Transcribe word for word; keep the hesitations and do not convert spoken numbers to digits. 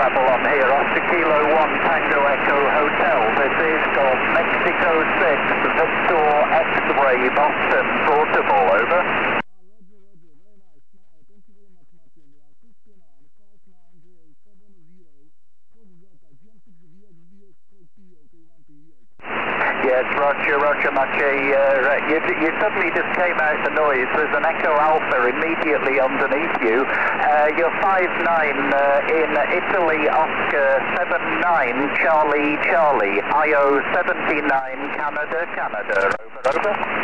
travel on here, Oscar Kilo one Tango Echo Hotel. This is Golf Mexico six, Victor X-Ray Boston, portable, over. Yes, Roger, Roger, Maciej. Uh, you, you suddenly just came out the noise. There's an Echo Alpha immediately underneath you. Uh, you're five nine uh, in Italy, Oscar seven nine, Charlie, Charlie, I O seventy-nine, Canada, Canada. Over, over.